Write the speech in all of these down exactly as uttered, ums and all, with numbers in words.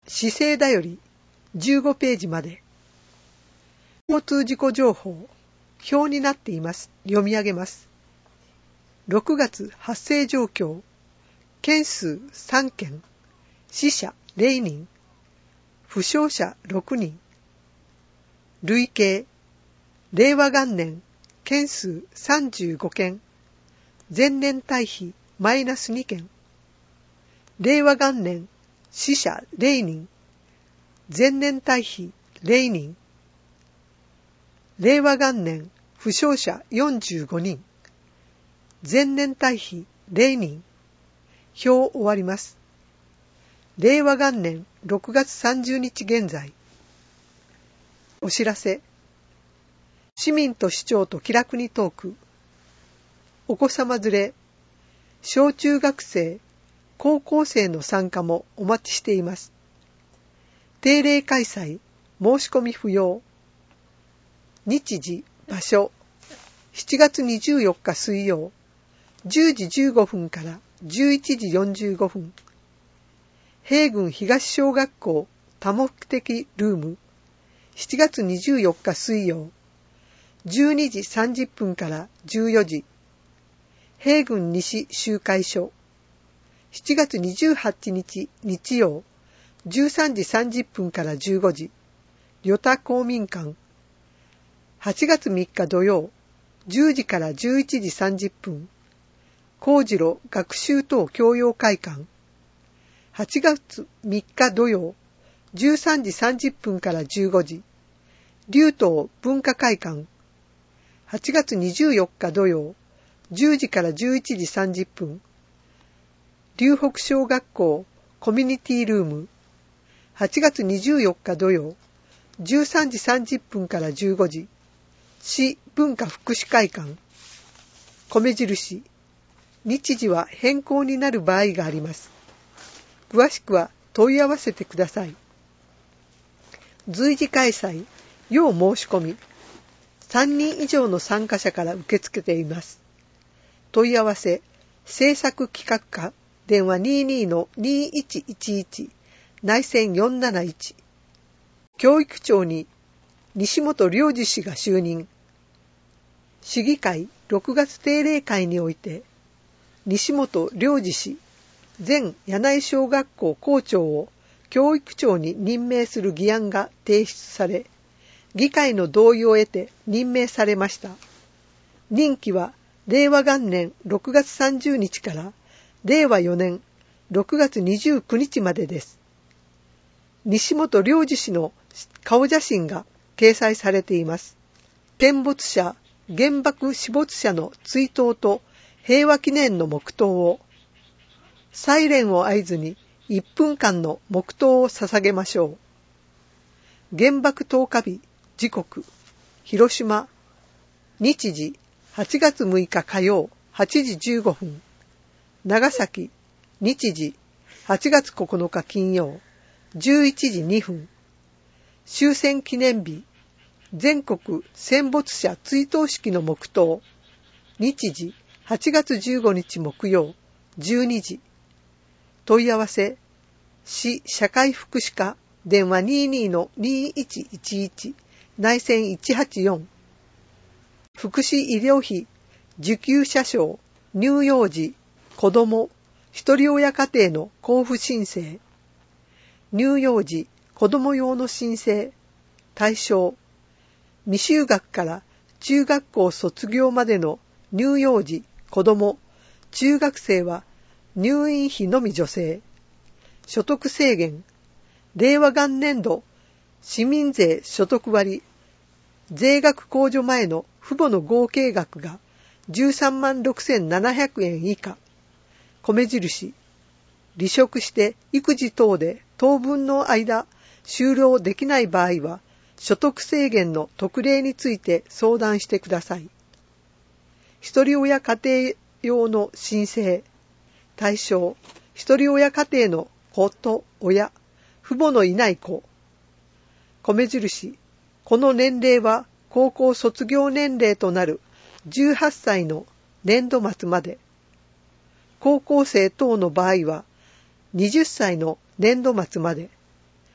市政だよりじゅうごページまで。交通事故情報、表になっています。読み上げます。ろくがつ発生状況、件数さんけん、死者れいにん、負傷者ろくにん、累計、令和元年、件数さんじゅうごけん、前年対比マイナスにけん、令和元年、死者れいにん、前年対比れいにん、令和元年、負傷者よんじゅうごにん、前年対比れいにん、表終わります。令和元年ろくがつさんじゅうにち現在。お知らせ。市民と市長と気楽にトーク。お子様連れ、小中学生、高校生の参加もお待ちしています。定例開催、申し込み不要。日時、場所、しちがつにじゅうよっか水曜、じゅうじじゅうごふんからじゅういちじよんじゅうごふん。平郡東小学校多目的ルーム、しちがつにじゅうよっか水曜、じゅうにじさんじゅっぷんからじゅうよじ。平郡西集会所、しちがつにじゅうはちにち日曜、じゅうさんじさんじゅっぷんからじゅうごじ。与田公民館、はちがつみっか土曜、じゅうじからじゅういちじさんじゅっぷん。幸次郎学習等教養会館、はちがつみっか土曜、じゅうさんじさんじゅっぷんからじゅうごじ。竜東文化会館、はちがつにじゅうよっか土曜、じゅうじからじゅういちじさんじゅっぷん。龍北小学校コミュニティルーム、はちがつにじゅうよっか土曜、じゅうさんじさんじゅっぷんからじゅうごじ。市文化福祉会館、米印、日時は変更になる場合があります。詳しくは問い合わせてください。随時開催、要申し込み、さんにん以上の参加者から受け付けています。問い合わせ、制作企画課、電話 にじゅうに の にいちいちいち、内線よんなないち。教育長に西本良二氏が就任。市議会ろくがつ定例会において、西本良二氏、前柳井小学校校長を教育長に任命する議案が提出され、議会の同意を得て任命されました。任期は令和元年ろくがつさんじゅうにちから令和よねんろくがつにじゅうくにちまでです。西本良二氏の顔写真が掲載されています。戦没者、原爆死没者の追悼と平和記念の黙祷を、サイレンを合図にいっぷんかんの黙祷を捧げましょう。原爆投下日、時刻、広島、日時、はちがつむいか火曜、はちじじゅうごふん。長崎、日時、はちがつここのか金曜、じゅういちじにふん。終戦記念日、全国戦没者追悼式の黙祷、日時、はちがつじゅうごにち木曜、じゅうにじ。問い合わせ、市社会福祉課、電話 にじゅうに の にいちいちいち、内線いちはちよん。福祉医療費、受給者証、乳幼児、子ども、一人親家庭の交付申請。乳幼児、子ども用の申請。対象、未就学から中学校卒業までの乳幼児、子ども、中学生は入院費のみ助成。所得制限、令和元年度市民税所得割、税額控除前の父母の合計額がじゅうさんまんろくせんななひゃくえん以下。米印、離職して育児等で当分の間終了できない場合は、所得制限の特例について相談してください。一人親家庭用の申請。対象、一人親家庭の子と親、父母のいない子。米印、この年齢は高校卒業年齢となるじゅうはっさいの年度末まで。高校生等の場合ははたちの年度末まで。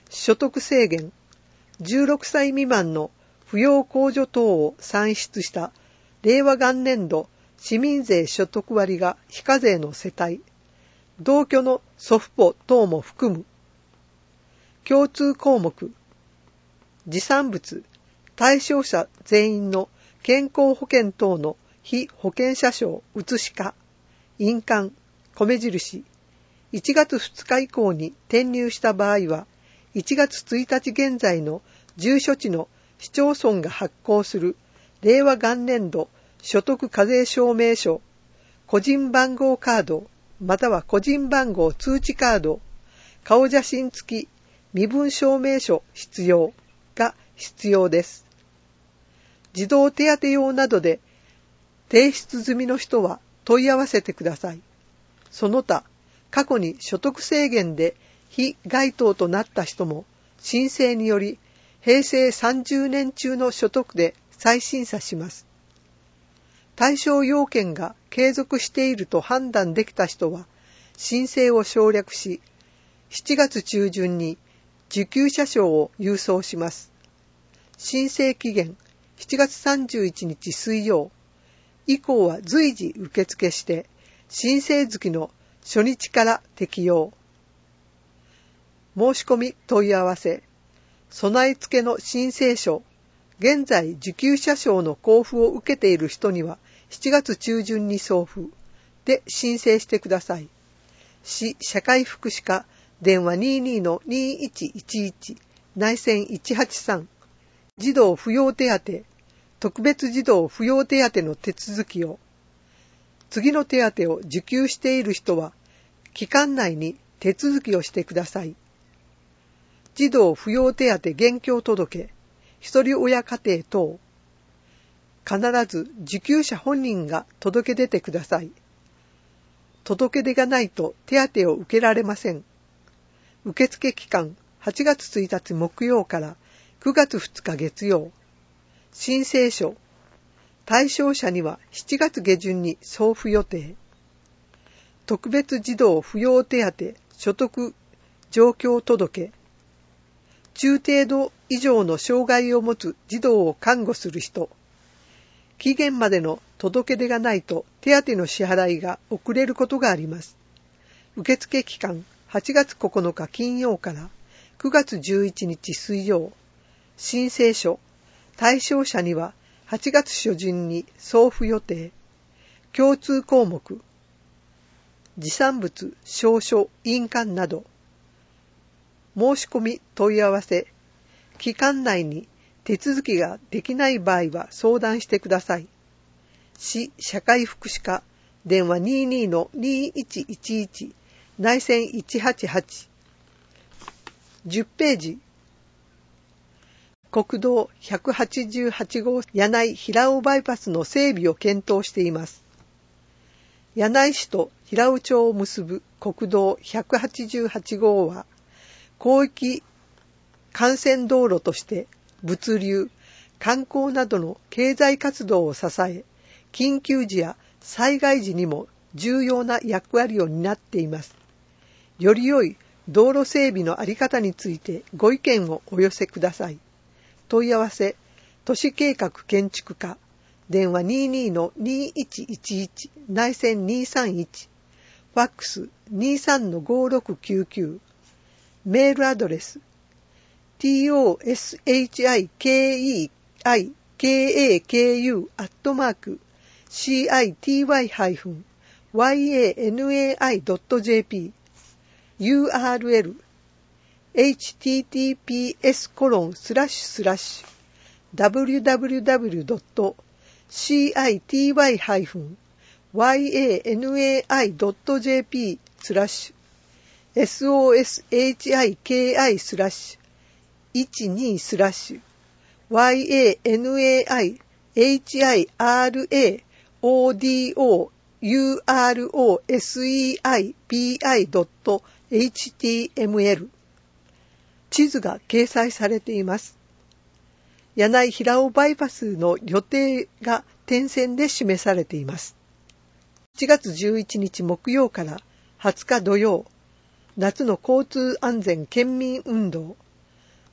所得制限、じゅうろくさい未満の扶養控除等を算出した令和元年度市民税所得割が非課税の世帯、同居の祖父母等も含む。共通項目、持産物、対象者全員の健康保険等の被保険者証写しか、印鑑、米印、いちがつふつか以降に転入した場合は、いちがつついたち現在の住所地の市町村が発行する令和元年度所得課税証明書、個人番号カード、または個人番号通知カード、顔写真付き身分証明書必要が必要です。児童手当用などで提出済みの人は問い合わせてください。その他、過去に所得制限で非該当となった人も申請により平成さんじゅうねん中の所得で再審査します。対象要件が継続していると判断できた人は申請を省略し、しちがつ中旬に受給者証を郵送します。申請期限しちがつさんじゅういちにち水曜以降は随時受付して、申請月の初日から適用。申し込み問い合わせ、備え付けの申請書、現在受給者証の交付を受けている人にはしちがつ中旬に送付で申請してください。市社会福祉課電話 にじゅうに の にいちいちいち 内線いちはちさん、児童扶養手当、特別児童扶養手当の手続きを。次の手当を受給している人は期間内に手続きをしてください。児童扶養手当現況届、一人親家庭等、必ず受給者本人が届け出てください。届け出がないと手当を受けられません。受付期間はちがつついたち木曜からくがつふつか月曜。申請書、対象者にはしちがつ下旬に送付予定。特別児童扶養手当所得状況届、中程度以上の障害を持つ児童を看護する人、期限までの届け出がないと手当の支払いが遅れることがあります。受付期間はちがつここのか金曜からくがつじゅういちにち水曜。申請書、対象者にははちがつ初旬に送付予定。共通項目、持産物、証書、印鑑など。申し込み問い合わせ、期間内に手続きができない場合は相談してください。市社会福祉課電話 にじゅうに の にいちいちいち 内線いちはちはち。じゅっページ。国道ひゃくはちじゅうはちごう柳井平尾バイパスの整備を検討しています。柳井市と平尾町を結ぶ国道ひゃくはちじゅうはちごうは、広域幹線道路として物流、観光などの経済活動を支え、緊急時や災害時にも重要な役割を担っています。より良い道路整備のあり方についてご意見をお寄せください。問い合わせ、都市計画建築課、電話 にじゅうに の にいちいちいち 内線にさんいち、ファックス にじゅうさん の ごろくきゅうきゅう、メールアドレス トシケイアイケーケーユー アットマーク シティワイエーエヌエーアイドットジェーピー ユーアールエル エイチティーティーピーエスコロンスラッシュスラッシュダブリュダブリュダブリュドットシティワイワイエーエヌエーアイドットジェーピー スラッシュ ソシキスラッシュいちにスラッシュ ワイエーエヌエーアイエイチアイアールエーオーディーオーユーアールオーエスイーアイピーアイドットエイチティーエムエル 地図が掲載されています。柳井平尾バイパスの予定が点線で示されています。しちがつじゅういちにち木曜からはつか土曜、夏の交通安全県民運動、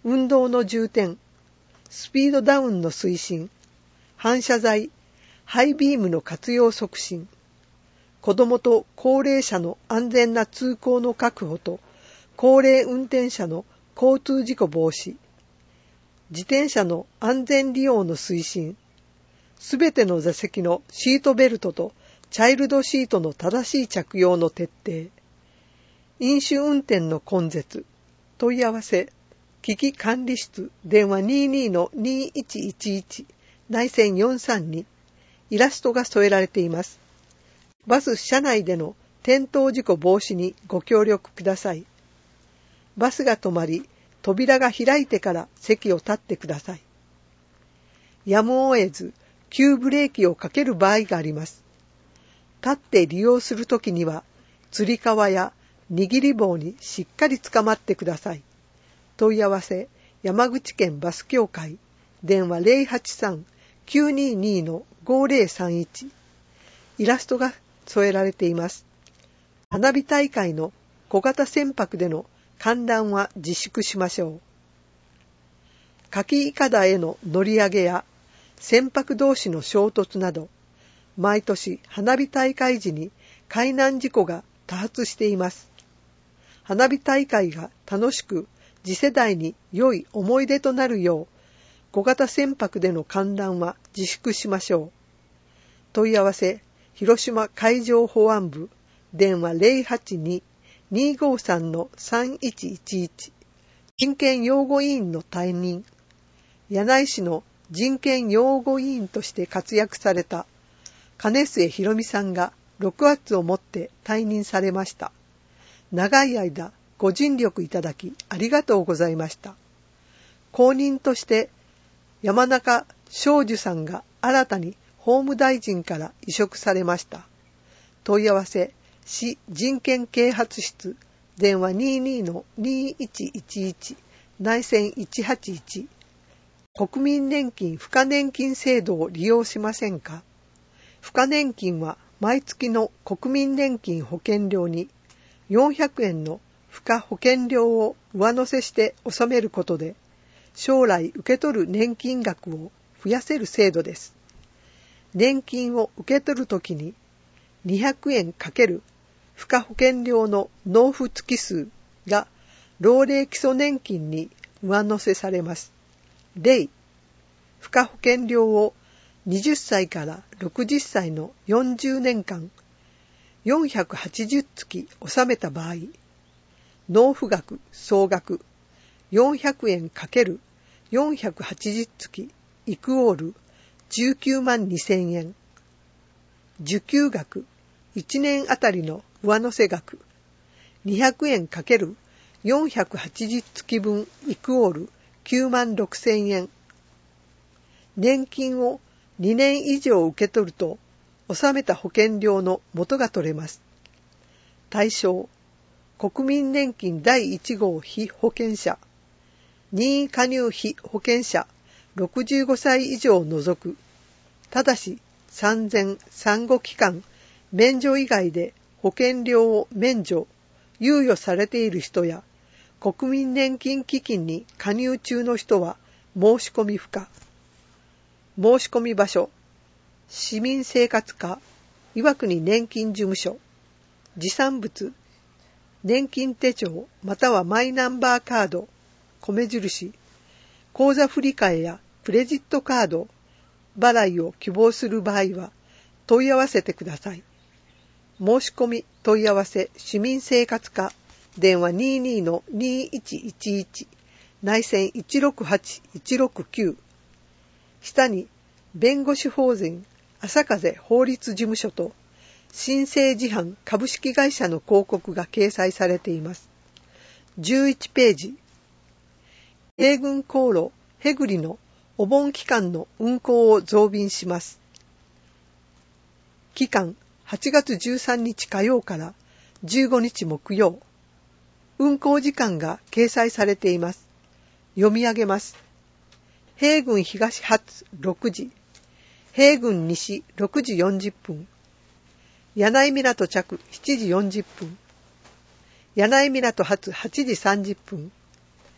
運動の重点、スピードダウンの推進、反射材、ハイビームの活用促進、子どもと高齢者の安全な通行の確保と高齢運転者の交通事故防止、自転車の安全利用の推進、すべての座席のシートベルトとチャイルドシートの正しい着用の徹底、飲酒運転の根絶、問い合わせ、危機管理室、電話 にじゅうに の にいちいちいち、内線よんさんに、イラストが添えられています。バス車内での転倒事故防止にご協力ください。バスが止まり、扉が開いてから席を立ってください。やむを得ず、急ブレーキをかける場合があります。立って利用するときには、つり革や握り棒にしっかりつかまってください。問い合わせ、山口県バス協会、電話 ゼロはちさん きゅうにに の ごゼロさんいち。イラストが添えられています。花火大会の小型船舶での観覧は自粛しましょう。かきいかだへの乗り上げや船舶同士の衝突など、毎年花火大会時に海難事故が多発しています。花火大会が楽しく次世代に良い思い出となるよう、小型船舶での観覧は自粛しましょう。問い合わせ、広島海上保安部、電話 ゼロはちに にーごーさん のさんいちいちいち。人権擁護委員の退任。柳井市の人権擁護委員として活躍された金末博美さんがろくがつをもって退任されました。長い間ご尽力いただきありがとうございました。後任として山中正樹さんが新たに法務大臣から委嘱されました。問い合わせ、市人権啓発室、電話 にじゅうに の にいちいちいち、内線いちはちいち。国民年金付加年金制度を利用しませんか？付加年金は毎月の国民年金保険料によんひゃくえんの付加保険料を上乗せして納めることで、将来受け取る年金額を増やせる制度です。年金を受け取るときににひゃくえんかける付加保険料の納付月数が老齢基礎年金に上乗せされます。例、付加保険料をはたちからろくじゅっさいのよんじゅうねんかん、よんひゃくはちじゅうつき納めた場合、納付額総額よんひゃくえんかけるよんひゃくはちじゅうつきイクオールじゅうきゅうまんにせんえん。受給額いちねんあたりの上乗せ額にひゃくえんかけるよんひゃくはちじゅうつきぶんイクオールきゅうまんろくせんえん。年金をにねん以上受け取ると納めた保険料の元が取れます。対象、国民年金だいいち号被保険者、任意加入被保険者ろくじゅうごさい以上を除く、ただし産前産後期間免除以外で保険料を免除、猶予されている人や国民年金基金に加入中の人は申し込み不可。申し込み場所、市民生活課、岩国年金事務所、持産物、年金手帳またはマイナンバーカード、米印、口座振替やクレジットカード、払いを希望する場合は問い合わせてください。申し込み問い合わせ市民生活課、電話 にじゅうに の にいちいちいち、内線いちろくはち いちろくきゅう。下に弁護士法人朝風法律事務所と新生自販株式会社の広告が掲載されています。じゅういちページ、米軍航路へぐりのお盆期間の運航を増便します。期間はちがつじゅうさんにち火曜からじゅうごにち木曜。運航時間が掲載されています。読み上げます。平郡東発ろくじ、平郡西ろくじよんじゅっぷん、柳井港着しちじよんじゅっぷん、柳井港発はちじさんじゅっぷん、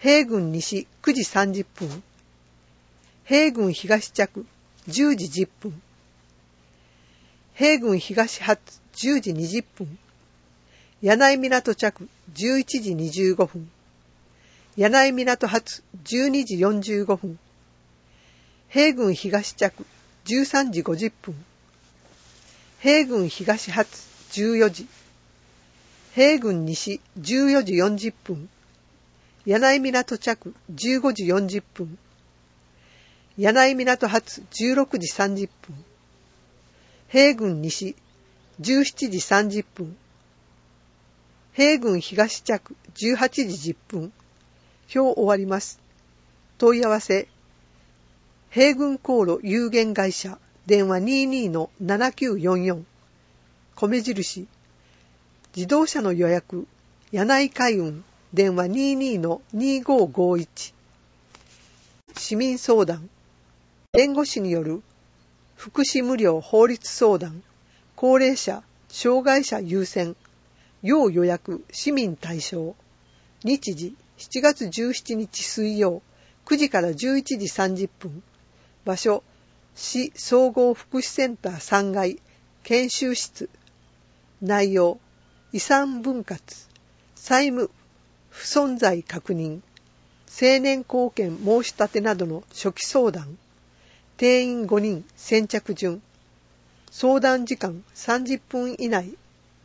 平郡西くじさんじゅっぷん、平郡東着じゅうじじゅっぷん、平郡東発じゅうじにじゅっぷん、柳井港着じゅういちじにじゅうごふん、柳井港発じゅうにじよんじゅうごふん、平郡東着じゅうさんじごじゅっぷん、平郡東発じゅうよじ、平郡西じゅうよじよんじゅっぷん、柳井港着じゅうごじよんじゅっぷん、柳井港発じゅうろくじさんじゅっぷん、平郡西じゅうしちじさんじゅっぷん、平郡東着じゅうはちじじゅっぷん。表終わります。問い合わせ、平郡航路有限会社、電話 にじゅうに のななきゅうよんよん。米印、自動車の予約、柳井海運、電話 にじゅうに のにごごいち。市民相談、弁護士による福祉無料法律相談、高齢者、障害者優先、要予約、市民対象。日時、しちがつじゅうしちにち水曜、くじからじゅういちじさんじゅっぷん。場所、市総合福祉センターさんがい、研修室。内容、遺産分割、債務不存在確認、成年後見申し立てなどの初期相談。定員ごにん、先着順。相談時間さんじゅっぷん以内。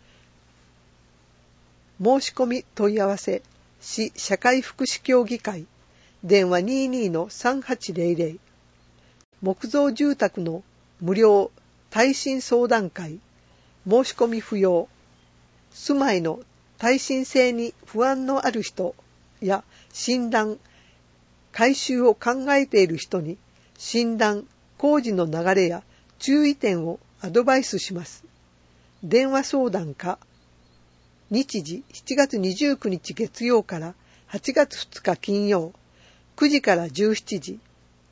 申し込み問い合わせ、市社会福祉協議会、電話 にじゅうに のさんはちぜろぜろ。木造住宅の無料耐震相談会、申し込み不要。住まいの耐震性に不安のある人や診断、改修を考えている人に診断、工事の流れや注意点をアドバイスします。電話相談か。日時しちがつにじゅうくにち月曜からはちがつふつか金曜、くじからじゅうしちじ。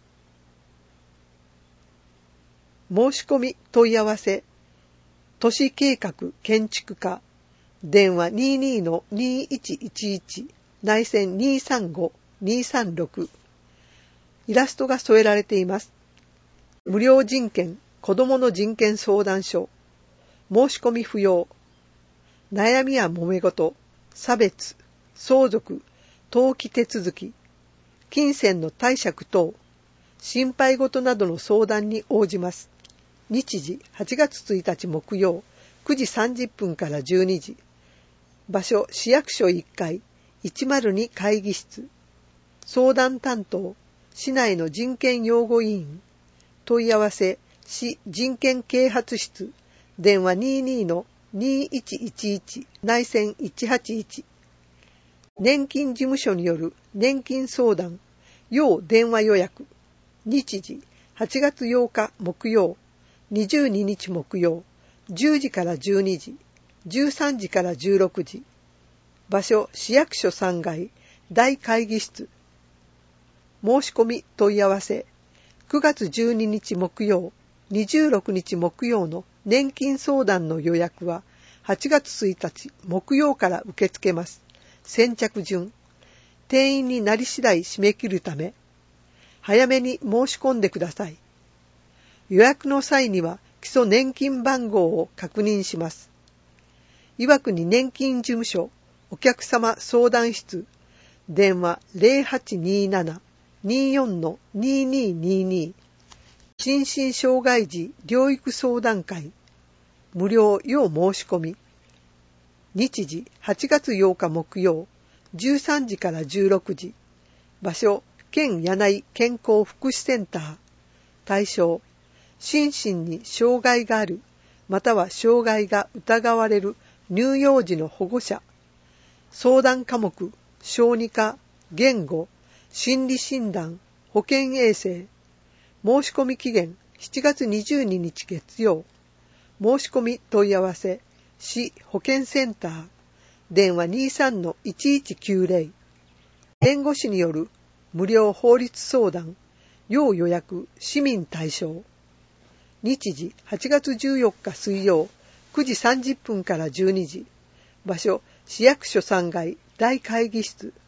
申し込み問い合わせ、都市計画建築課、電話 にじゅうに のにいちいちいち、内線にさんご、にさんろく。イラストが添えられています。無料人権、子どもの人権相談所。申し込み不要。悩みや揉め事、差別、相続、登記手続き、金銭の貸借等、心配事などの相談に応じます。日時はちがつついたち木曜、くじさんじゅっぷんからじゅうにじ。場所、市役所いっかい、いちまるに会議室。相談担当、市内の人権擁護委員。問い合わせ、市人権啓発室、電話 にじゅうに のにいちいちいち、内線いちはちいち。年金事務所による年金相談、要電話予約。日時、はちがつようか木曜、にじゅうににち木曜、じゅうじからじゅうにじ、じゅうさんじからじゅうろくじ。場所、市役所さんがい、大会議室。申し込み問い合わせ、くがつじゅうににち木曜、にじゅうろくにち木曜の年金相談の予約ははちがつついたち木曜から受け付けます。先着順。定員になり次第締め切るため、早めに申し込んでください。予約の際には基礎年金番号を確認します。岩国年金事務所お客様相談室、電話 ゼロはちにーなな にーよん のにーにーにーにー。心身障害児療育相談会、無料要申し込み。日時はちがつようか木曜、じゅうさんじからじゅうろくじ。場所、県柳井健康福祉センター。対象、心身に障害がある、または障害が疑われる乳幼児の保護者。相談科目、小児科、言語、心理診断、保健衛生。申し込み期限しちがつにじゅうににち月曜。申し込み問い合わせ、市保健センター、電話 にじゅうさん のいちいちきゅうぜろ。弁護士による無料法律相談、要予約、市民対象。日時はちがつじゅうよっか水曜、くじさんじゅっぷんからじゅうにじ。場所、市役所さんがい大会議室。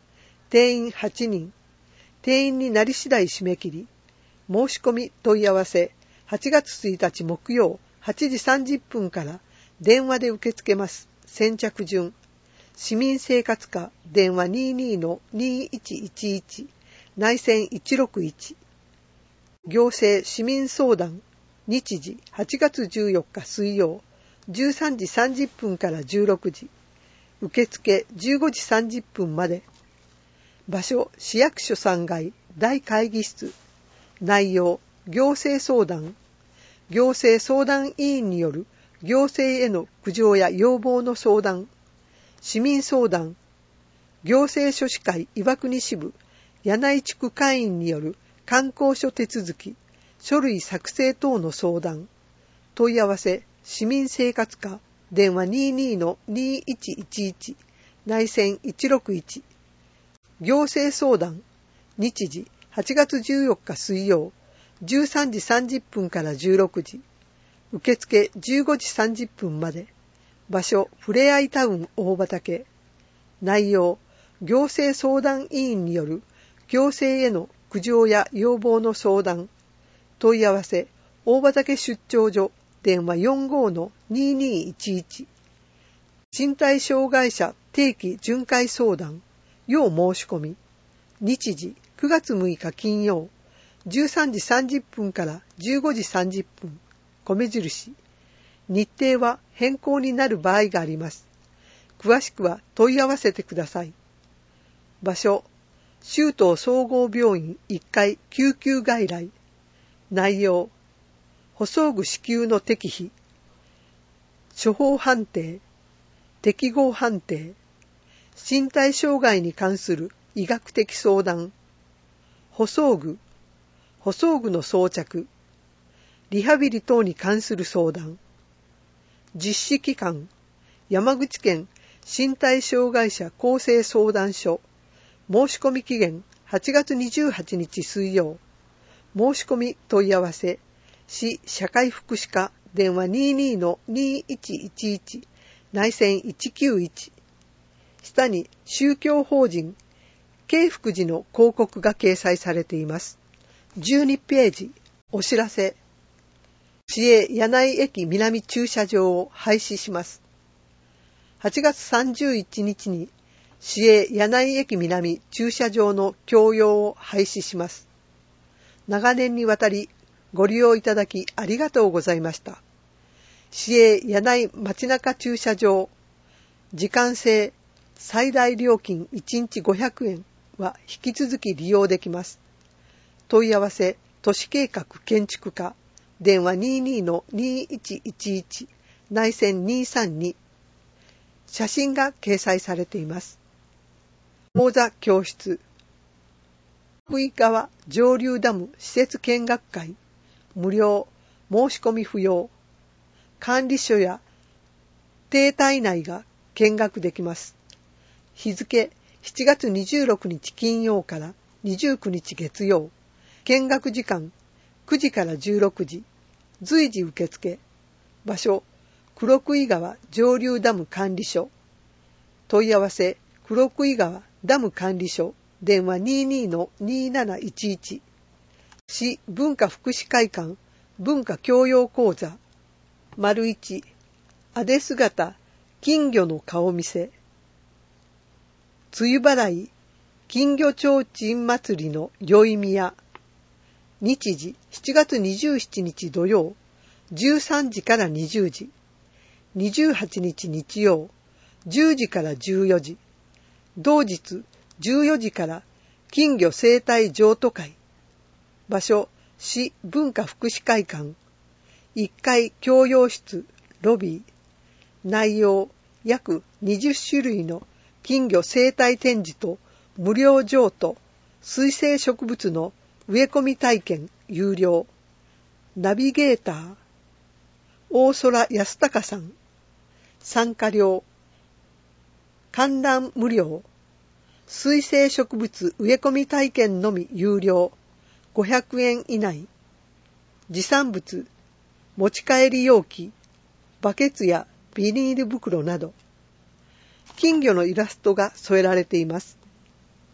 定員はちにん。定員になり次第締め切り。申し込み問い合わせはちがつついたち木曜はちじさんじゅっぷんから電話で受け付けます。先着順。市民生活課電話 にじゅうに の にいちいちいち 内線いちろくいち。行政市民相談日時はちがつじゅうよっか水曜じゅうさんじさんじゅっぷんからじゅうろくじ。受付じゅうごじさんじゅっぷんまで。場所市役所さんがい大会議室。内容行政相談。行政相談委員による行政への苦情や要望の相談。市民相談。行政書士会岩国支部柳井地区会員による観光書手続き、書類作成等の相談。問い合わせ市民生活課電話 にじゅうに の にいちいちいち 内線いちろくいち。行政相談日時はちがつじゅうよっか水曜じゅうさんじさんじゅっぷんからじゅうろくじ。受付じゅうごじさんじゅっぷんまで。場所ふれあいタウン大畑。内容行政相談委員による行政への苦情や要望の相談。問い合わせ大畑出張所電話 よんじゅうご の ににいちいち。身体障害者定期巡回相談要申し込み。日時くがつむいか金曜じゅうさんじさんじゅっぷんからじゅうごじさんじゅっぷん。米印。日程は変更になる場合があります。詳しくは問い合わせてください。場所州東総合病院いっかい救急外来。内容補装具支給の適否。処方判定。適合判定。身体障害に関する医学的相談。補装具。補装具の装着。リハビリ等に関する相談。実施期間。山口県身体障害者厚生相談所。申し込み期限はちがつにじゅうはちにち水曜。申し込み問い合わせ市社会福祉課電話 にじゅうに の にいちいちいち 内線いちきゅういち。下に宗教法人慶福寺の広告が掲載されています。じゅうにページ。お知らせ。市営柳井駅南駐車場を廃止します。はちがつさんじゅういちにちに市営柳井駅南駐車場の供用を廃止します。長年にわたりご利用いただきありがとうございました。市営柳井街中駐車場、時間制最大料金いちにちごひゃくえんは引き続き利用できます。問い合わせ都市計画建築課電話 にじゅうに の にいちいちいち 内線にさんに。写真が掲載されています。講座教室福井川上流ダム施設見学会無料申し込み不要。管理所や邸体内が見学できます。日付しちがつにじゅうろくにち金曜からにじゅうくにち月曜。見学時間くじからじゅうろくじ。随時受付。場所黒杭川上流ダム管理所。問い合わせ黒杭川ダム管理所電話 にじゅうに の になないちいち。市文化福祉会館文化教養講座。丸一あで姿金魚の顔見せ。梅雨払い金魚ちょうちん祭りの宵宮。日時しちがつにじゅうしちにち土曜じゅうさんじからにじゅうじ。にじゅうはちにち日曜じゅうじからじゅうよじ。同日じゅうよじから金魚生態譲渡会。場所市文化福祉会館いっかい教養室ロビー。内容約にじゅっしゅるいの金魚生態展示と無料譲渡水生植物の植え込み体験有料。ナビゲーター大空康隆さん。参加料観覧無料。水生植物植え込み体験のみ有料ごひゃくえん以内。持参物持ち帰り容器バケツやビニール袋など。金魚のイラストが添えられています。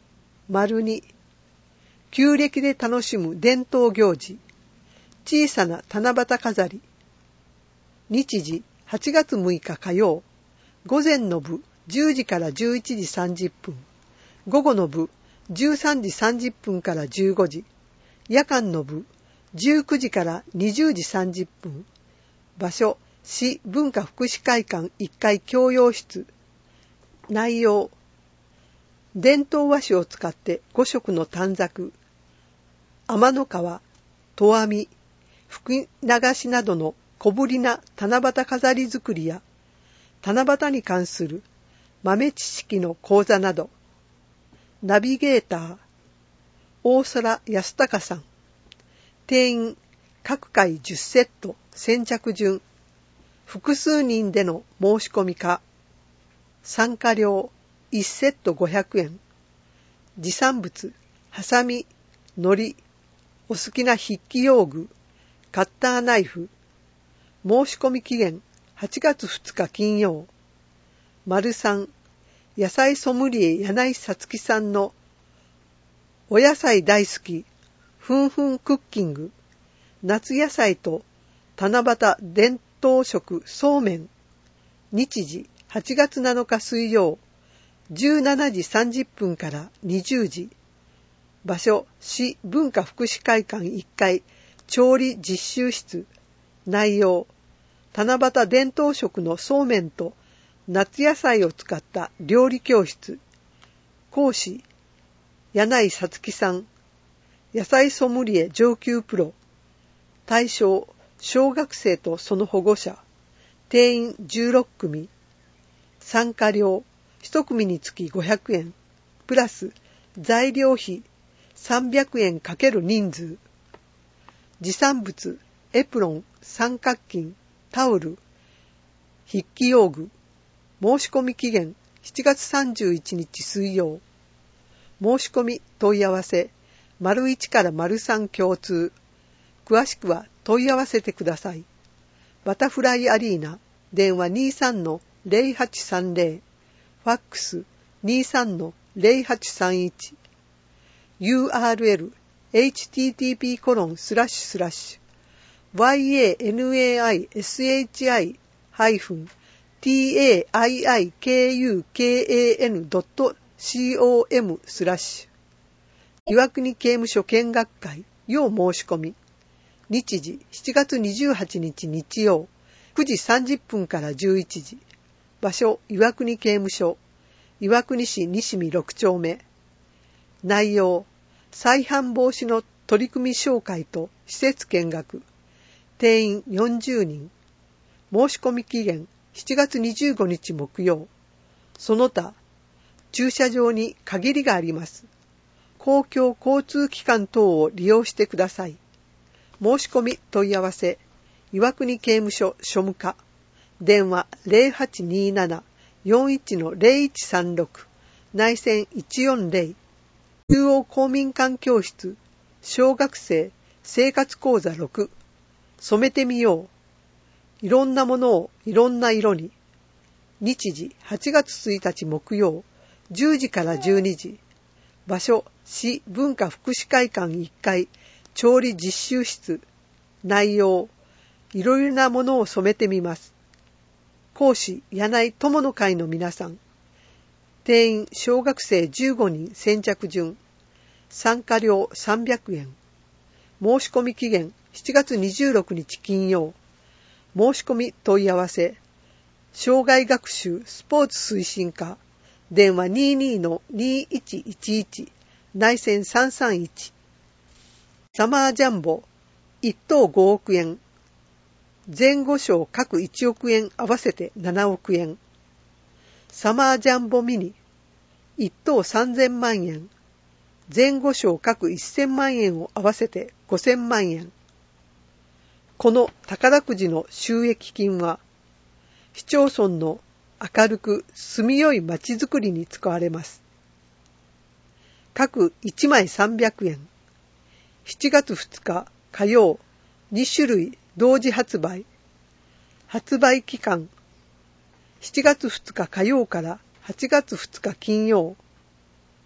丸に、旧暦で楽しむ伝統行事、小さな七夕飾り。日時はちがつむいか火曜、午前の部じゅうじからじゅういちじさんじゅっぷん、午後の部じゅうさんじさんじゅっぷんからじゅうごじ、夜間の部じゅうくじからにじゅうじさんじゅっぷん、場所、市文化福祉会館いっかい共用室。内容、伝統和紙を使ってごしょくの短冊、天の川、投網、吹き流しなどの小ぶりな七夕飾り作りや、七夕に関する豆知識の講座など、ナビゲーター、大空康隆さん。定員、各回じゅっセット、先着順。複数人での申し込みか。参加料、いちセットごひゃくえん。持参物、ハサミ、糊、お好きな筆記用具、カッターナイフ。申し込み期限、はちがつふつか金曜。丸さん、野菜ソムリエ柳井さつきさんのお野菜大好き、ふんふんクッキング、夏野菜と七夕伝統食そうめん。日時はちがつなのか水曜、じゅうしちじさんじゅっぷんからにじゅうじ。場所、市文化福祉会館いっかい調理実習室。内容、七夕伝統食のそうめんと夏野菜を使った料理教室。講師、柳井さつきさん。野菜ソムリエ上級プロ。対象、小学生とその保護者。定員じゅうろっくみ。参加料、いち組につきごひゃくえん。プラス、材料費さんびゃくえん×人数。持参物、エプロン、三角巾、タオル、筆記用具。申し込み期限、しちがつさんじゅういちにち水曜。申し込み問い合わせ、丸いちから丸さん共通。詳しくは問い合わせてください。バタフライアリーナ、電話 にじゅうさんのゼロはちさんゼロ、ファックス にじゅうさんのゼロはちさんいち、ユーアールエル、エイチティーティーピーコロンスラッシュスラッシュ、ワイエーエヌエーアイエスエイチアイハイフンティーエーアイアイケーユーケーエーエヌドットコムスラッシュ、岩国刑務所見学会、要申し込み。日時しちがつにじゅうはちにち日曜、くじさんじゅっぷんからじゅういちじ。場所、岩国刑務所、岩国市西見ろくちょうめ。内容、再犯防止の取り組み紹介と施設見学。定員よんじゅうにん。申し込み期限、しちがつにじゅうごにち木曜。その他、駐車場に限りがあります。公共交通機関等を利用してください。申し込み問い合わせ、岩国刑務所庶務課。電話 ゼロはちにーなな よんいちのゼロいちさんろく、内線いちよんゼロ。中央公民館教室、小学生生活講座ろく。染めてみよう。いろんなものをいろんな色に。日時はちがつついたち木曜、じゅうじからじゅうにじ。場所、市文化福祉会館いっかい調理実習室。内容、いろいろなものを染めてみます。講師、柳井友の会の皆さん。定員、小学生じゅうごにん先着順。参加料さんびゃくえん。申し込み期限、しちがつにじゅうろくにち金曜。申し込み問い合わせ、障害学習スポーツ推進課。電話 にじゅうにのにいちいちいち、内線さんさんいち。サマージャンボ、いっとうごおくえん。前後賞各いちおくえん合わせてななおくえん。サマージャンボミニ、いっとうさんぜんまんえん。前後賞各せんまんえんを合わせてごせんまんえん。この宝くじの収益金は、市町村の明るく住みよいまちづくりに使われます。各いちまいさんびゃくえん。しちがつふつか火曜、にしゅるい同時発売。発売期間、しちがつふつか火曜からはちがつふつか金曜。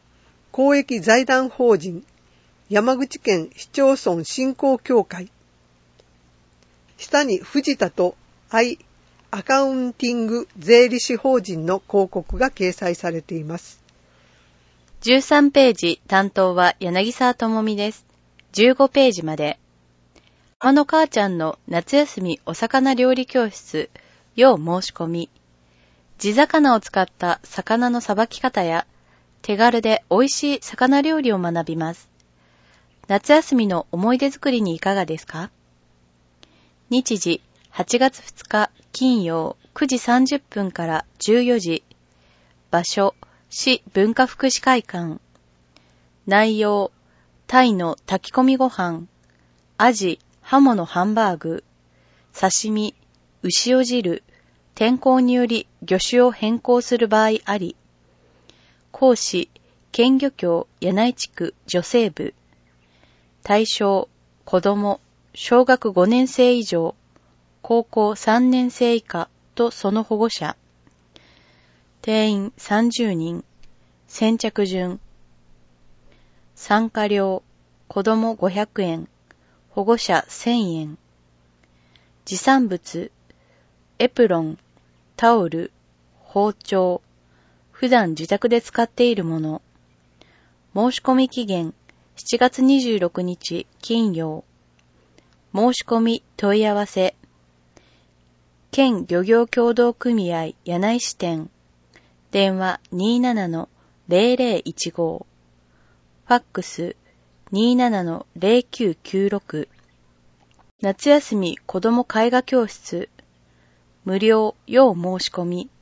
公益財団法人山口県市町村振興協会。下に藤田と愛アカウンティング税理士法人の広告が掲載されています。 じゅうさんページ担当は柳沢智美です。じゅうごページまで。あの母ちゃんの夏休みお魚料理教室、要申し込み。地魚を使った魚のさばき方や、手軽で美味しい魚料理を学びます。夏休みの思い出作りにいかがですか？日時、はちがつふつか金曜くじさんじゅっぷんからじゅうよじ。場所、市文化福祉会館。内容、タイの炊き込みご飯、アジ、ハモのハンバーグ、刺身、牛尾汁、天候により魚種を変更する場合あり。講師、県漁協柳井地区女性部。対象、子供、小学ごねんせい以上、高校さんねんせい以下とその保護者。定員さんじゅうにん。先着順。参加料、子供ごひゃくえん、保護者せんえん。持参物、エプロン、タオル、包丁、普段自宅で使っているもの。申し込み期限、しちがつにじゅうろくにち金曜。申し込み問い合わせ。県漁業協同組合柳井支店。電話 にーななのゼロゼロいちご。ファックス にーななのゼロきゅうきゅうろく。夏休み子ども絵画教室。無料要申し込み。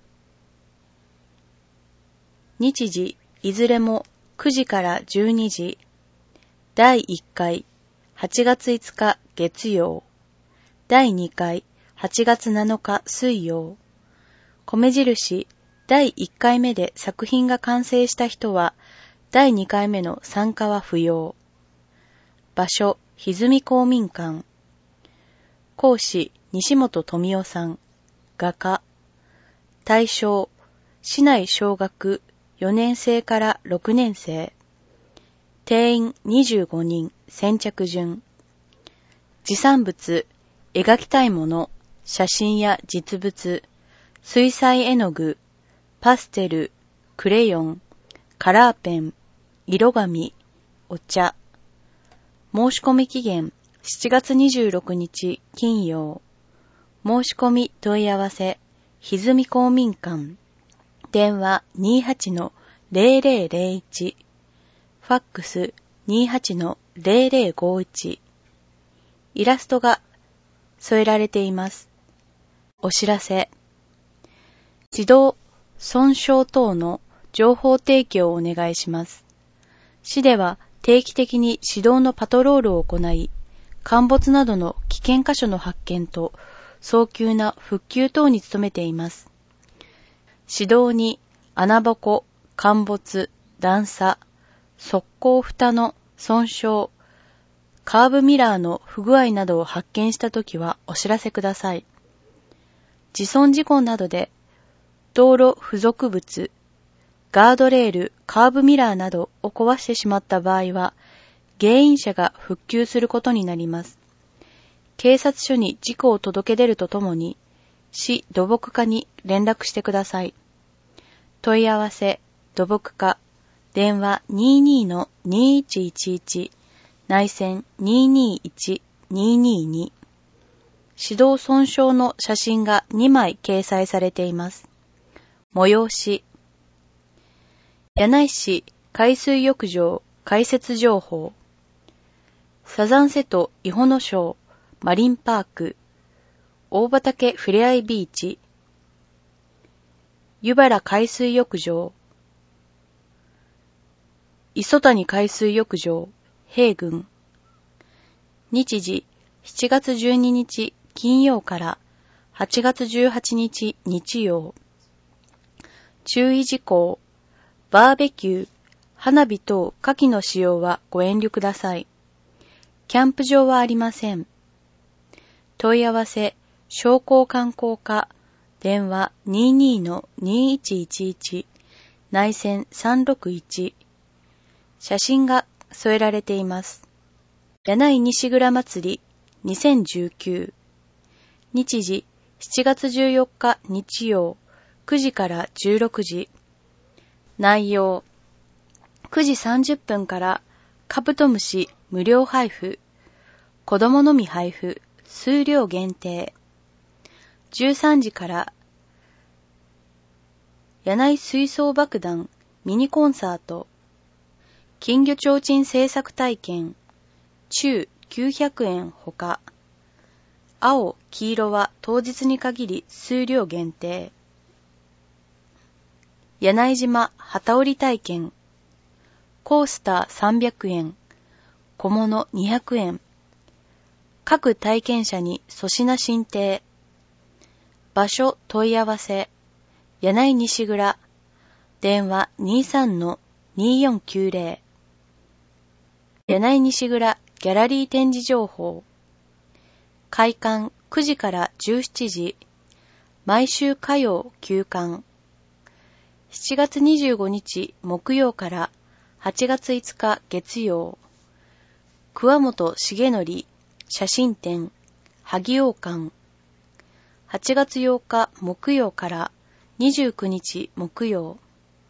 日時、いずれもくじからじゅうにじ。だいいっかい、はちがついつか月曜。だいにかい、はちがつなのか水曜。米印、だいいっかいめで作品が完成した人は、だいにかいめの参加は不要。場所、歪み公民館。講師、西本富夫さん。画家。対象、市内小学よねんせいからろくねんせい。定員にじゅうごにん、先着順。持参物、描きたいもの、写真や実物、水彩絵の具、パステル、クレヨン、カラーペン、色紙、お茶。申し込み期限、しちがつにじゅうろくにち金曜。申し込み問い合わせ、歪み公民館。電話 にーはちのゼロゼロゼロいち。ファックス にーはちのゼロゼロごいち。イラストが添えられています。お知らせ。児童損傷等の情報提供をお願いします。市では定期的に指導のパトロールを行い、陥没などの危険箇所の発見と早急な復旧等に努めています。指導に穴ぼこ、陥没、段差、側溝蓋の損傷、カーブミラーの不具合などを発見したときはお知らせください。自損事故などで道路付属物、ガードレール、カーブミラーなどを壊してしまった場合は、原因者が復旧することになります。警察署に事故を届け出るとともに、市土木課に連絡してください。問い合わせ、土木課、電話 にーにーのにーいちいちいち、内線 にーにーいちにーにーに。指導損傷の写真がにまい掲載されています。催し。柳井市海水浴場開設情報。サザン瀬戸伊保野礁マリンパーク、大畑ふれあいビーチ、湯原海水浴場、磯谷海水浴場、平郡。日時、しちがつじゅうににち金曜からはちがつじゅうはちにち日曜。注意事項、バーベキュー、花火等火器の使用はご遠慮ください。キャンプ場はありません。問い合わせ、商工観光課、電話 にーにーのにーいちいちいち、内線さんろくいち。 写真が添えられています。柳井西蔵祭りにせんじゅうきゅう。日時しちがつじゅうよっか日曜くじからじゅうろくじ。内容くじさんじゅっぷんからカブトムシ無料配布、子供のみ配布、数量限定。じゅうさんじから柳井水槽爆弾ミニコンサート、金魚提灯製作体験、中きゅうひゃくえんほか。青、黄色は当日に限り数量限定。柳井島旗織り体験、コースターさんびゃくえん、小物にひゃくえん。各体験者に粗品進呈。場所問い合わせ、柳井西蔵、電話 にじゅうさんのにーよんきゅうぜろ。柳井西蔵ギャラリー展示情報。開館くじからじゅうしちじ、毎週火曜休館。しちがつにじゅうごにち木曜からはちがついつか月曜。桑本重則写真展、萩王館。はちがつようか木曜からにじゅうくにち木曜。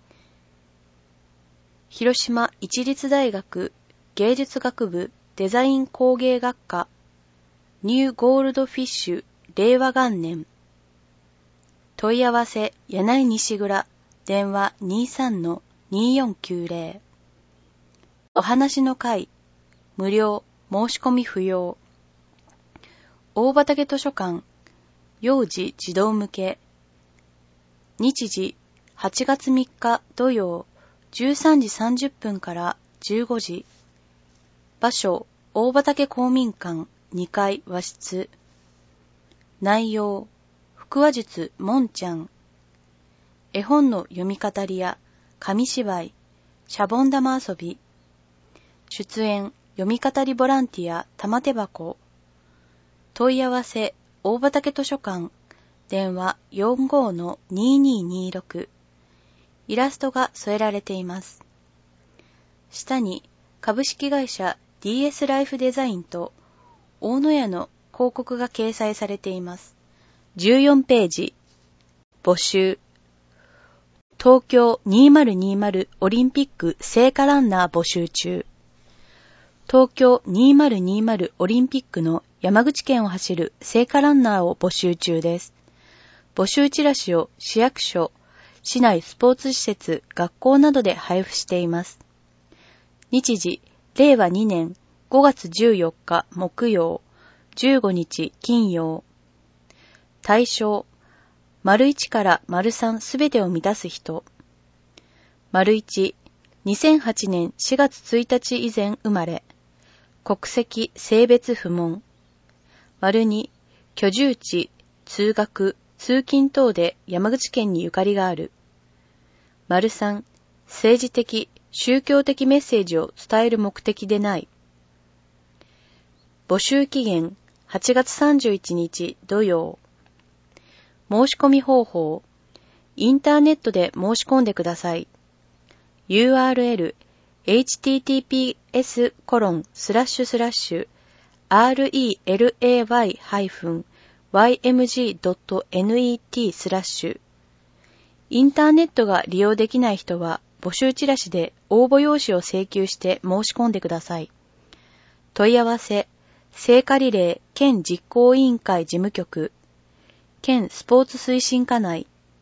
広島市立大学芸術学部デザイン工芸学科ニューゴールドフィッシュ令和元年。問い合わせ柳井西蔵、電話 にじゅうさんのにーよんきゅうぜろ。お話の会、無料、申し込み不要。大畑図書館、幼児児童向け。日時はちがつみっか土曜じゅうさんじさんじゅっぷんからじゅうごじ。場所大畑公民館にかい和室。内容腹話術もんちゃん。絵本の読み語りや紙芝居、シャボン玉遊び。出演読み語りボランティア玉手箱。問い合わせ大畑図書館、電話 よんごのにーにーにーろく。イラストが添えられています。下に株式会社 ディーエス ライフデザインと大野屋の広告が掲載されています。じゅうよんページ。募集。東京にせんにじゅうオリンピック聖火ランナー募集中。東京にせんにじゅうオリンピックの山口県を走る聖火ランナーを募集中です。募集チラシを市役所、市内スポーツ施設、学校などで配布しています。日時、れいわにねんごがつじゅうよっか木曜、じゅうごにち金曜。対象、丸いちから丸さんすべてを満たす人。丸いち、にせんはちねんしがつついたち以前生まれ。国籍、性別不問。丸に、居住地、通学、通勤等で山口県にゆかりがある。丸さん、政治的、宗教的メッセージを伝える目的でない。募集期限、はちがつさんじゅういちにち土曜。申し込み方法、インターネットで申し込んでください。ユーアールエル、エイチティーティーピーエスコロンスラッシュスラッシュアールイーエルエーワイハイフンワイエムジードットネットスラッシュ。インターネットが利用できない人は募集チラシで応募用紙を請求して申し込んでください。問い合わせ、聖火リレー県実行委員会事務局、県スポーツ推進課内。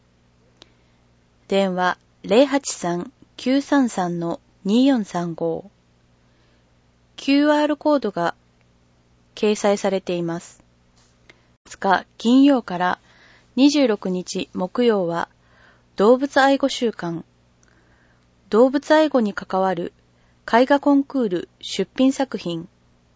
電話 ゼロはちさんきゅうさんさんのにーよんさんご。キューアール コードが掲載されています。ふつか金曜からにじゅうろくにち木曜は動物愛護週間。動物愛護に関わる絵画コンクール出品作品。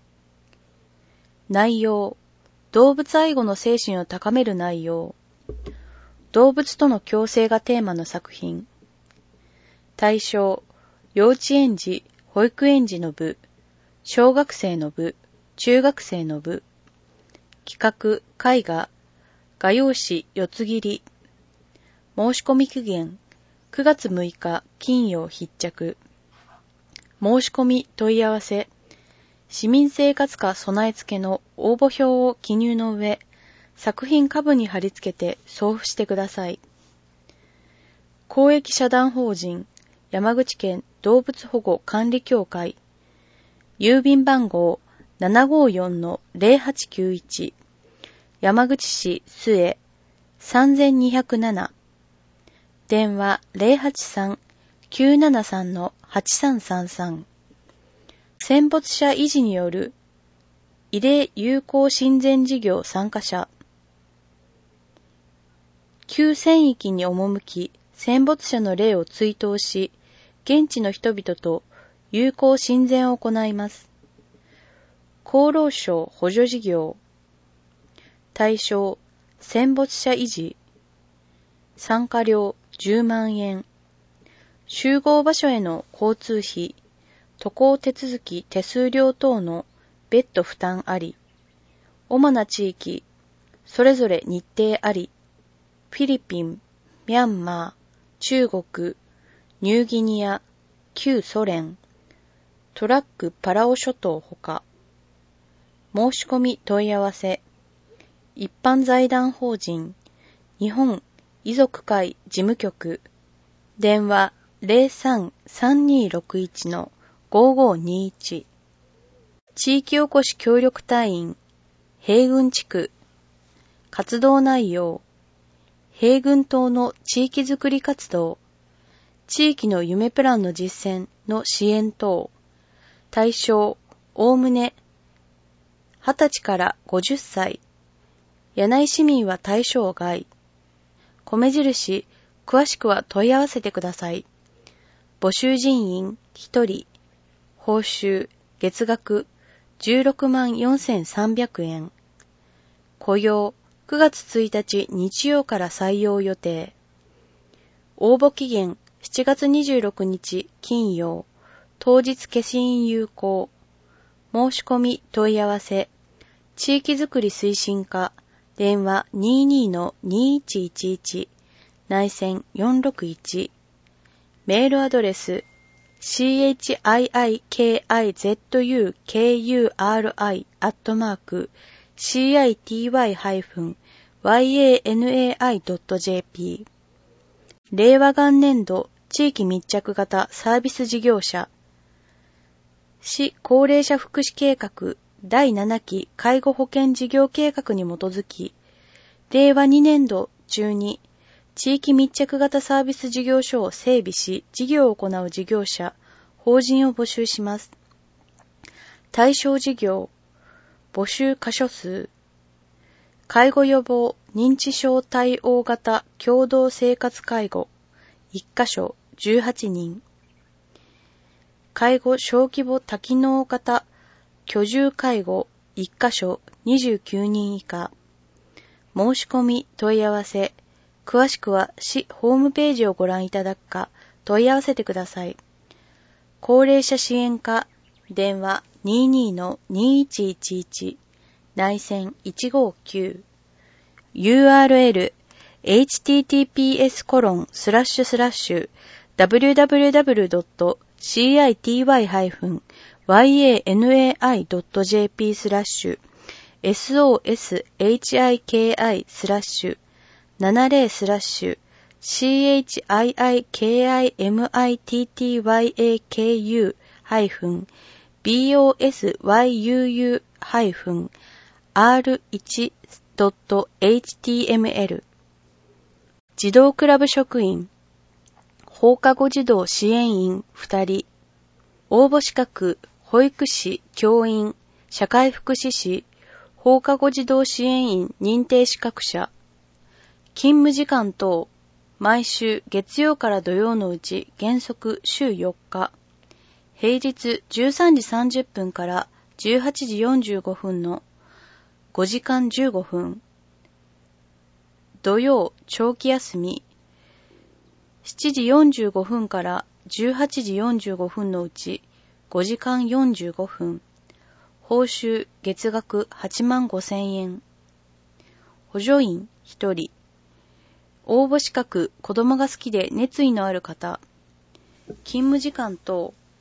内容、動物愛護の精神を高める内容。動物との共生がテーマの作品。対象、幼稚園児、保育園児の部、小学生の部、中学生の部。企画、絵画、画用紙四つ切り。申し込み期限、くがつむいか金曜必着。 申し込み問い合わせ、市民生活課備え付けの応募表を記入の上、作品下部に貼り付けて送付してください。公益社団法人山口県動物保護管理協会、郵便番号 ななごーよんのゼロはちきゅういち、山口市須江さんにゼロなな、電話 ゼロはちさん きゅうななさんのはちさんさんさん。戦没者維持による慰霊友好親善事業参加者、旧戦域に赴き戦没者の霊を追悼し、現地の人々と友好親善を行います。厚労省補助事業、対象戦没者維持、参加料じゅうまんえん、集合場所への交通費、渡航手続き手数料等の別途負担あり、主な地域、それぞれ日程あり、フィリピン、ミャンマー、中国、ニューギニア、旧ソ連、トラックパラオ諸島ほか、申し込み問い合わせ、一般財団法人、日本遺族会事務局、電話 ゼロさん さんにーろくいち のごーごーにーいち、地域おこし協力隊員、平郡地区、活動内容、平郡島の地域づくり活動、地域の夢プランの実践の支援等、対象、おおむね、はたちからごじゅっさい、柳井市民は対象外、米印、詳しくは問い合わせてください。募集人員ひとり、報酬、月額じゅうろくまんよんせんさんびゃくえん、雇用、くがつついたち日曜から採用予定。応募期限しちがつにじゅうろくにち金曜、当日消印有効。申し込み問い合わせ、地域づくり推進課、電話 にじゅうにのにいちいちいち、内線よんろくいち、メールアドレス シーエイチアイアイケーアイゼットユーケーユーアールアイ アットマーク シーアイティーワイ ハイフン ワイエーエヌエーアイ ドット ジェーピー。令和元年度地域密着型サービス事業者、市高齢者福祉計画だいななき介護保険事業計画に基づき、令和にねんど中に地域密着型サービス事業所を整備し、事業を行う事業者、法人を募集します。対象事業、募集箇所数、介護予防認知症対応型共同生活介護いっかしょじゅうはちにん、介護小規模多機能型居住介護いっかしょにじゅうきゅうにん以下。申し込み問い合わせ、詳しくは市ホームページをご覧いただくか問い合わせてください。高齢者支援課、電話 にじゅうにのにいちいちいち、内線いちごきゅう、ユーアールエル エイチティーティーピーエスコロンスラッシュスラッシュダブリューダブリューダブリュードットシーアイティーワイハイフンワイエーエヌエーアイドットジェーピースラッシュエスオーエスエイチアイケーアイスラッシュななじゅうスラッシュ シーエイチアイアイケーアイエムアイティーティーワイエーケーユーハイフンビーオーエスワイユーユーハイフンアールワンドットエイチティーエムエル 児童クラブ職員、放課後児童支援員ふたり、応募資格、保育士、教員、社会福祉士、放課後児童支援員認定資格者、勤務時間等、毎週月曜から土曜のうち原則週よっか、平日じゅうさんじさんじゅっぷんからじゅうはちじよんじゅうごふんのごじかんじゅうごふん、土曜長期休み、しちじよんじゅうごふんからじゅうはちじよんじゅうごふんのうちごじかんよんじゅうごふん、報酬月額はちまんごせんえん、補助員ひとり、応募資格子供が好きで熱意のある方、勤務時間等、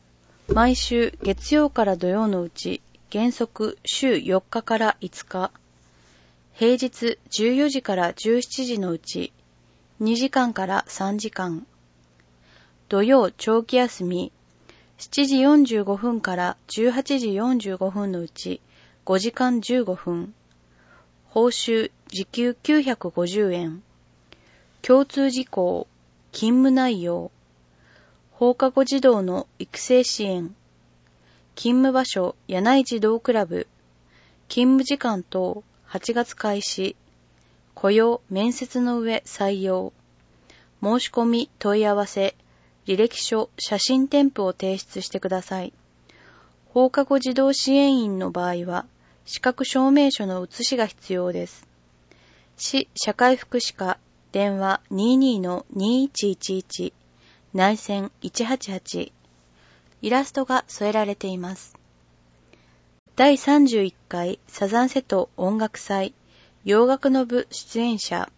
毎週月曜から土曜のうち原則週よっかからいつか、平日じゅうよじからじゅうしちじのうちにじかんからさんじかん、土曜長期休みしちじよんじゅうごふんからじゅうはちじよんじゅうごふんのうちごじかんじゅうごふん、報酬時給きゅうひゃくごじゅうえん、共通事項、勤務内容、放課後児童の育成支援、勤務場所柳井児童クラブ、勤務時間等はちがつ開始、雇用面接の上採用、申し込み問い合わせ、履歴書写真添付を提出してください。放課後児童支援員の場合は資格証明書の写しが必要です。市社会福祉課電話 にじゅうにのにいちいちいち 内線いちはちはち、イラストが添えられています。だいさんじゅういっかいサザン瀬戸音楽祭洋楽の部出演者、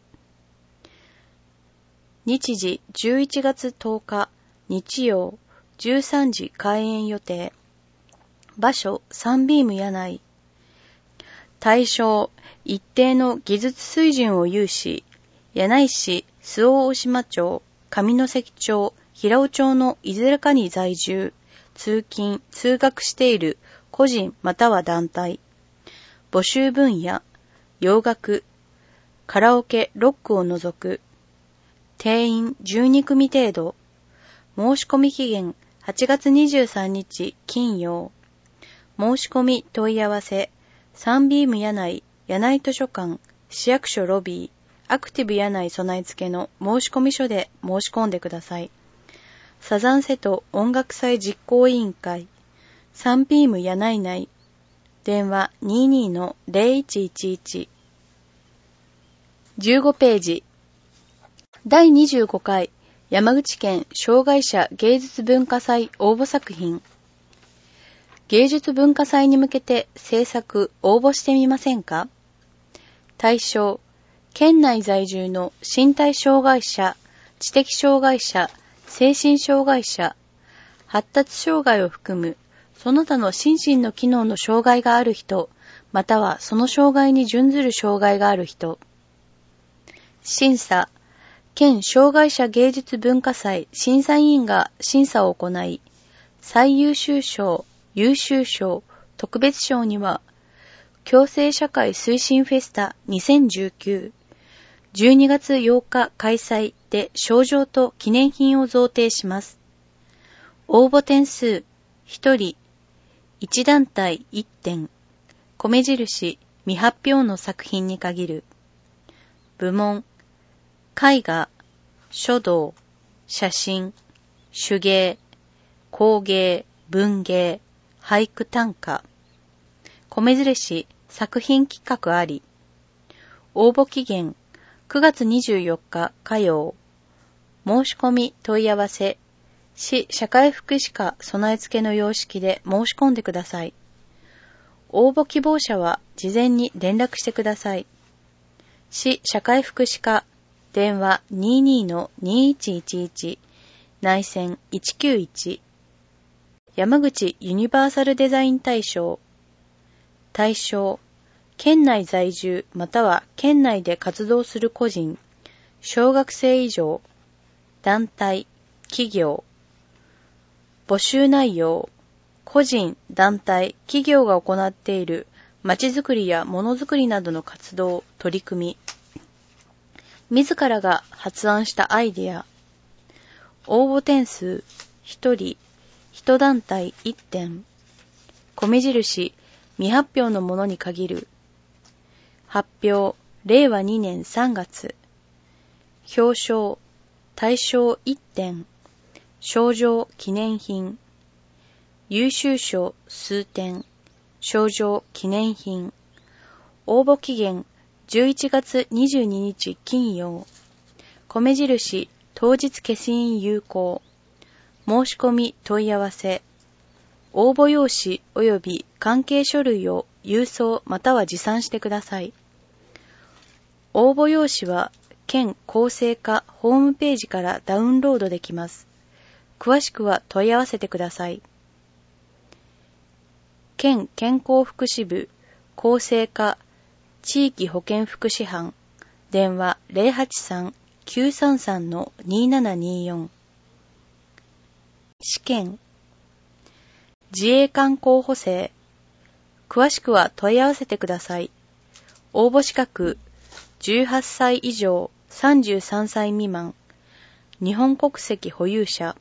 日時じゅういちがつとおか日曜じゅうさんじ開演予定、場所サンビーム柳井、対象一定の技術水準を有し、柳井市周防大島町、上関町、平尾町のいずれかに在住、通勤・通学している個人または団体。募集分野、洋楽、カラオケ・ロックを除く。定員じゅうにくみ程度。申し込み期限はちがつにじゅうさんにち金曜。申し込み問い合わせ、サンビーム柳井、柳井図書館、市役所ロビー、アクティブ柳井備え付けの申し込み書で申し込んでください。サザン瀬戸音楽祭実行委員会、サンビーム柳井内、電話 にじゅうにのぜろいちいちいち。じゅうごページ。だいにじゅうごかい山口県障害者芸術文化祭応募作品。芸術文化祭に向けて制作応募してみませんか？対象、県内在住の身体障害者、知的障害者、精神障害者、発達障害を含むその他の心身の機能の障害がある人、またはその障害に準ずる障害がある人。審査、県障害者芸術文化祭審査委員が審査を行い、最優秀賞、優秀賞、特別賞には、共生社会推進フェスタにせんじゅうきゅう、じゅうにがつようか開催で賞状と記念品を贈呈します。応募点数ひとり、いち団体いってん、米印未発表の作品に限る。部門、絵画、書道、写真、手芸、工芸、文芸、俳句短歌。米印作品企画あり。応募期限くがつにじゅうよっか火曜。申し込み問い合わせ、市社会福祉課備え付けの様式で申し込んでください。応募希望者は事前に連絡してください。市社会福祉課電話 にじゅうにのにいちいちいち 内線いちきゅういち。山口ユニバーサルデザイン大賞。対象、県内在住または県内で活動する個人、小学生以上、団体、企業。募集内容、個人、団体、企業が行っているまちづくりやものづくりなどの活動、取り組み。自らが発案したアイデア。応募点数ひとり、いち団体いってん。米印未発表のものに限る。発表れいわにねんさんがつ。表彰対象いってん。賞状記念品。優秀賞数点。賞状記念品。応募期限じゅういちがつにじゅうににち金曜。米印当日消印有効。申し込み問い合わせ。応募用紙及び関係書類を郵送または持参してください。応募用紙は県厚生課ホームページからダウンロードできます。詳しくは問い合わせてください。 県健康福祉部、厚生課、地域保健福祉班、電話 ゼロはちさん きゅうさんさん にーななにーよん。試験。自衛官候補生。詳しくは問い合わせてください。応募資格、じゅうはっさい以上、さんじゅうさんさい未満、日本国籍保有者。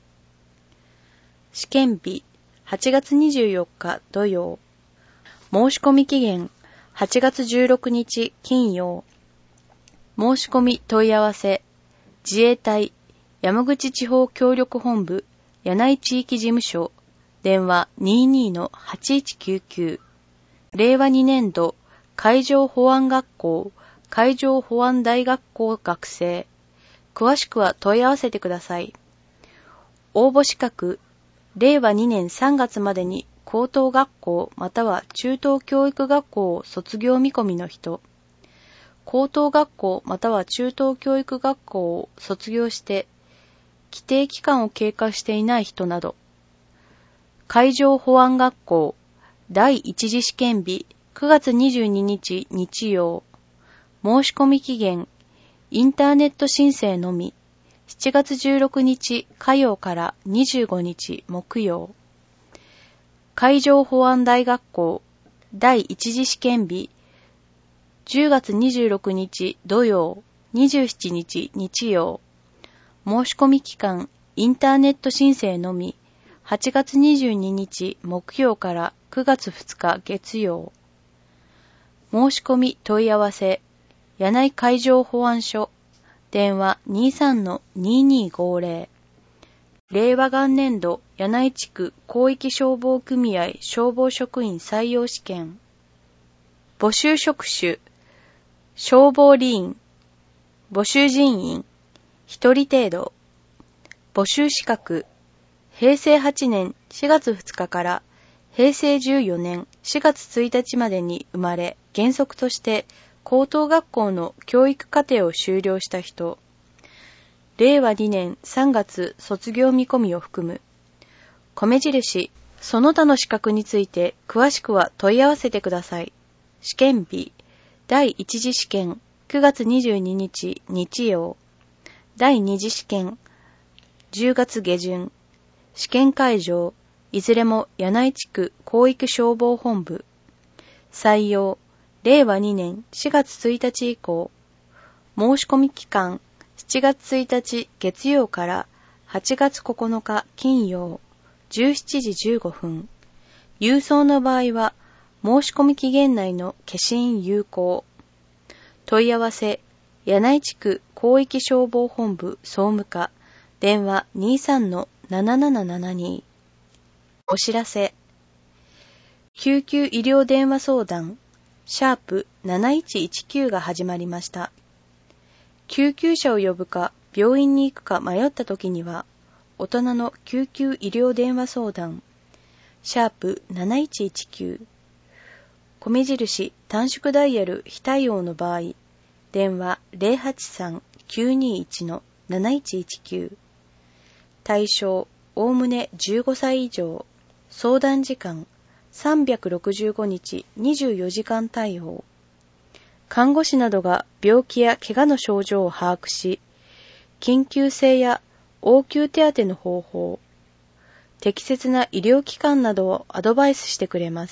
試験日、はちがつにじゅうよっか土曜。申し込み期限、はちがつじゅうろくにち金曜。申し込み問い合わせ、自衛隊山口地方協力本部柳井地域事務所、電話 にじゅうにのはちいちきゅうきゅう。れいわにねんど海上保安学校海上保安大学校学生。詳しくは問い合わせてください。応募資格、れいわにねんさんがつまでに高等学校または中等教育学校を卒業見込みの人、高等学校または中等教育学校を卒業して規定期間を経過していない人など。海上保安学校第一次試験日くがつにじゅうににち日曜。申し込み期限インターネット申請のみ。しちがつじゅうろくにち火曜からにじゅうごにち木曜。海上保安大学校第一次試験日じゅうがつにじゅうろくにち土曜、にじゅうしちにち日曜。申し込み期間インターネット申請のみ。はちがつにじゅうににち木曜からくがつふつか月曜。申し込み問い合わせ、柳井海上保安署、電話 にじゅうさんのにーにーごーぜろ。令和元年度柳井地区広域消防組合消防職員採用試験。募集職種、消防理員、募集人員、ひとり程度。募集資格、へいせいはちねんしがつふつかからへいせいじゅうよねんしがつついたちまでに生まれ、原則として高等学校の教育課程を修了した人。れいわにねんさんがつ卒業見込みを含む。米印、その他の資格について詳しくは問い合わせてください。試験日、第一次試験くがつにじゅうににち日曜。第二次試験じゅうがつげじゅん。試験会場、いずれも柳井地区広域消防本部。採用、れいわにねんしがつついたち以降。申し込み期間、しちがつついたち月曜からはちがつここのか金曜、じゅうしちじじゅうごふん。郵送の場合は、申し込み期限内の消印有効。問い合わせ、柳井地区広域消防本部総務課、電話 にじゅうさんのななななななに。お知らせ。救急医療電話相談、シャープなないちいちきゅうが始まりました。救急車を呼ぶか病院に行くか迷った時には、大人の救急医療電話相談、シャープなないちいちきゅう。米印短縮ダイヤル非対応の場合、電話 ゼロはちさん きゅうにいち なないちいちきゅう。対象、おおむねじゅうごさい以上。相談時間、さんびゃくろくじゅうごにちにじゅうよじかん対応。看護師などが病気や怪我の症状を把握し、緊急性や応急手当の方法、適切な医療機関などをアドバイスしてくれます。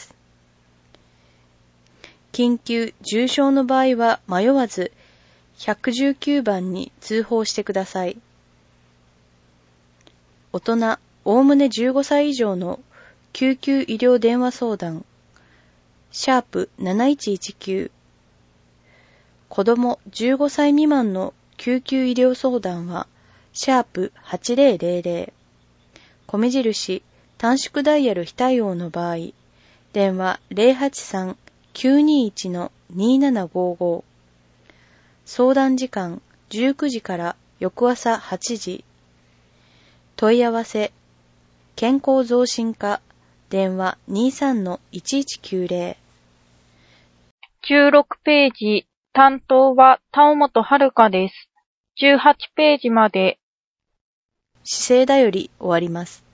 緊急・重症の場合は迷わずひゃくじゅうきゅうばんに通報してください。大人、おおむねじゅうごさい以上の救急医療電話相談、シャープなないちいちきゅう。子供じゅうごさい未満の救急医療相談は、シャープはちぜろぜろぜろ。米印短縮ダイヤル非対応の場合、電話 ゼロはちさん きゅうにいち にーななごーごー。相談時間じゅうくじから翌朝はちじ。問い合わせ、健康増進課、電話 にじゅうさんのいちいちきゅうぜろ。 じゅうろくページ、担当は田尾本遥です。じゅうはちページまで。 姿勢だより終わります。